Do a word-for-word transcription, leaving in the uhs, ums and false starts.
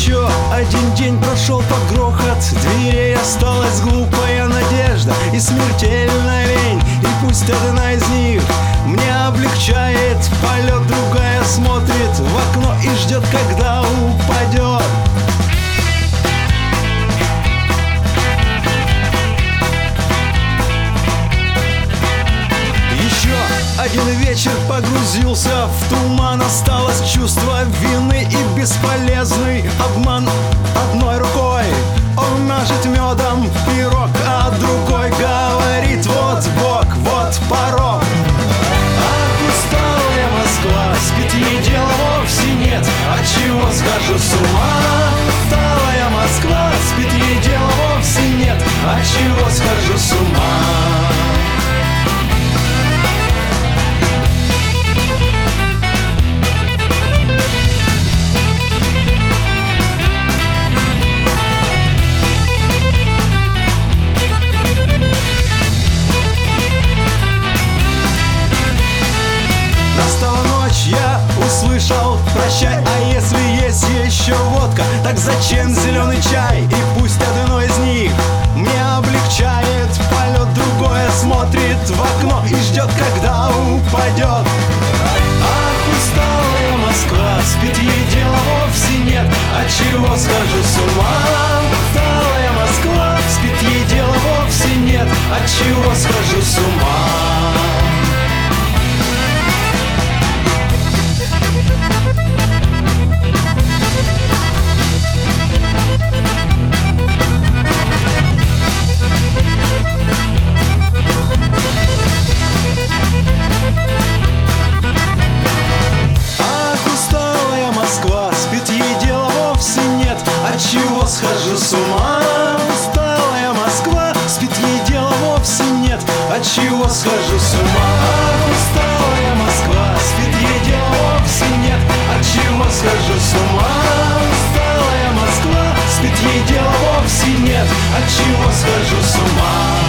Еще один день прошел под грохот дверей, осталась глупая надежда и смертельная лень. И пусть одна из них мне облегчает полет, другая смотрит в окно и ждет, когда упадет. Один вечер погрузился в туман, осталось чувство вины и бесполезный обман. Одной рукой он мажет медом пирог, а другой говорит: вот Бог, вот порог. Ах, усталая Москва, спит, ей дела вовсе нет, отчего схожу с ума. Усталая Москва, спит, ей дела вовсе нет, отчего схожу с ума. Я услышал прощай, а если есть еще водка, так зачем зеленый чай? И пусть одно из них мне облегчает полет, другое смотрит в окно и ждет, когда упадет. Ах, усталая Москва, спит, ей дела вовсе нет, отчего схожу с ума. Усталая Москва, спит, ей дела вовсе нет, отчего схожу с ума. Отчего схожу с ума? Усталая Москва, спит, ей дела вовсе нет, отчего схожу с ума? Усталая Москва, спит, ей дела вовсе нет, отчего схожу с ума? Усталая Москва, спит, ей дела вовсе нет, отчего схожу с ума?